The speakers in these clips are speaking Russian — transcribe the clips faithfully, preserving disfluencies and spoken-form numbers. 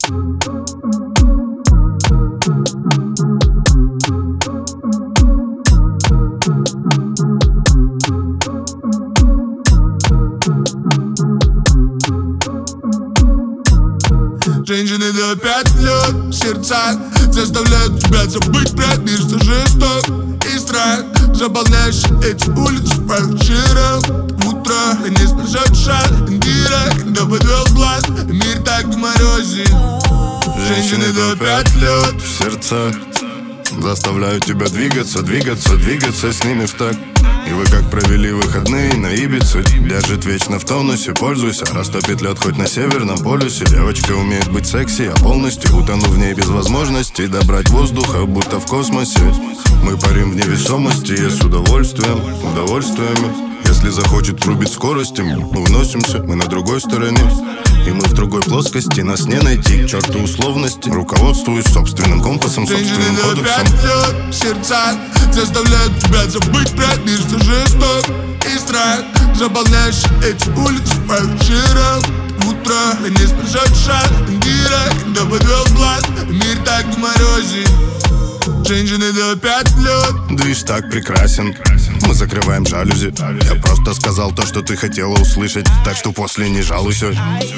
Женщины до пять лет в сердцах заставляют тебя забыть про мир, что жесток и страх. Заполняешь эти улицы по вечерам, в утро они спешат шаг Индира, когда подвел глаз, мир так в морозе. Женщины до пять лет в сердцах заставляют тебя двигаться, двигаться, двигаться с ними в такт. И вы как провели выходные на Ибице. Держит вечно в тонусе, пользуйся. Растопит лед хоть на Северном полюсе. Девочка умеет быть секси, я полностью утону в ней без возможности добрать воздуха, будто в космосе. Мы парим в невесомости, и с удовольствием, удовольствиями. Если захочет врубить скорости, мы выносимся, мы на другой стороне. И мы в другой плоскости, нас не найти к черту условности. Руководствуюсь собственным компасом, собственным кодексом. Женщины до пять лет в сердцах заставляют тебя забыть про мир, что жесток и страх. Заполняешь эти улицы по вечерам, в утро они спешат шаг Индира, когда подвел глаз, мир так в морозе. Женщины до пять лет. Движ так прекрасен, мы закрываем жалюзи. Я просто сказал то, что ты хотела услышать, так что после не жалуйся.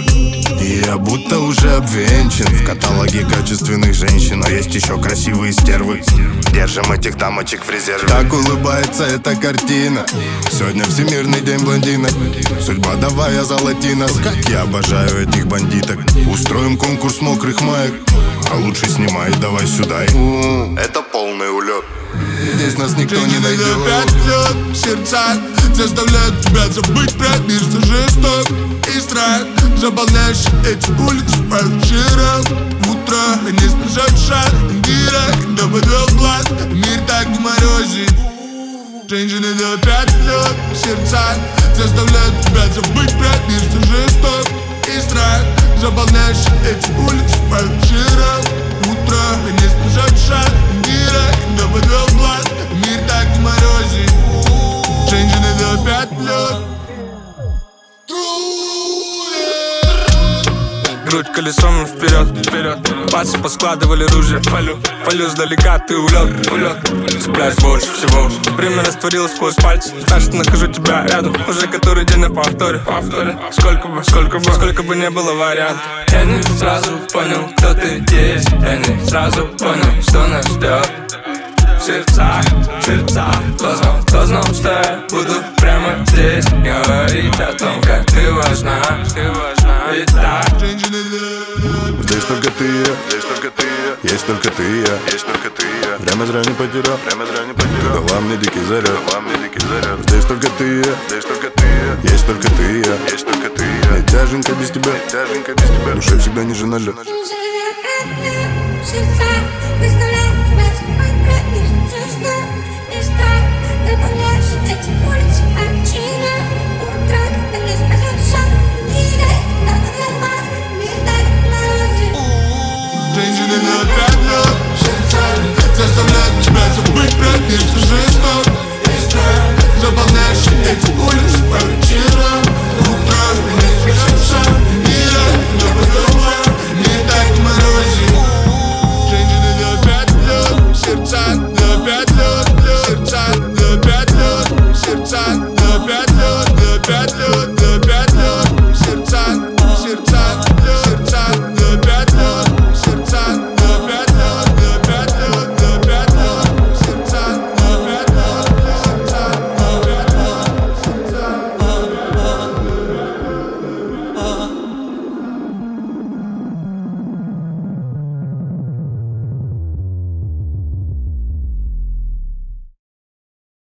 И я будто уже обвенчан в каталоге качественных женщин. А есть еще красивые стервы. Держим этих дамочек в резерве. Так улыбается эта картина. Сегодня всемирный день блондинок. Судьба давай я золотинос. Как я обожаю этих бандиток. Устроим конкурс мокрых маек, а лучше снимай, давай сюда. Это полный улет. Здесь нас никто не найдет. Женщины до пять лет в сердцах заставляют тебя забыть про мир, что жесток и страх. Заполняешь эти улицы по вечерам, в утро они спешат шаг Индира, когда подвел глаз, мир так в морозе. Женщины до пять лет в сердцах заставляют тебя забыть про мир, что жесток и страх. Заполняешь эти улицы по вечерам, в утро они спешат шаг Индира, когда подвел глаз, мир так в морозе. Женщины до пять лет. Грудь колесом вперед, вперед. Пальцы поскладывали ружья. Полю, полю сдалека, ты улет, улет. Цепляюсь больше всего. Время растворилось сквозь пальцы. Значит, нахожу тебя рядом. Уже который день на повторе, повторе. Сколько бы, сколько бы, сколько бы не было вариантов. Я не сразу понял, кто ты есть. Я не сразу понял, что нас ждет. Сердца, сердца. Кто знал, кто знал, что я буду прямо здесь говорить о том, как ты важна, ты важна. Ведь так. Здесь только ты и я, здесь только ты и я. Есть только ты и я, есть только ты и я. Время зря не потерял, время зря не потерял. Ты дала мне дикий заряд, дала мне дикий заряд. Здесь только ты и я, здесь только ты и я. Есть только ты и я, есть только ты и я. Мне тяженько без тебя, тяженько без тебя. Душе всегда ниже ноля. Женщины до пять лет в сердцах заставляют тебя забыть про мир, что жесток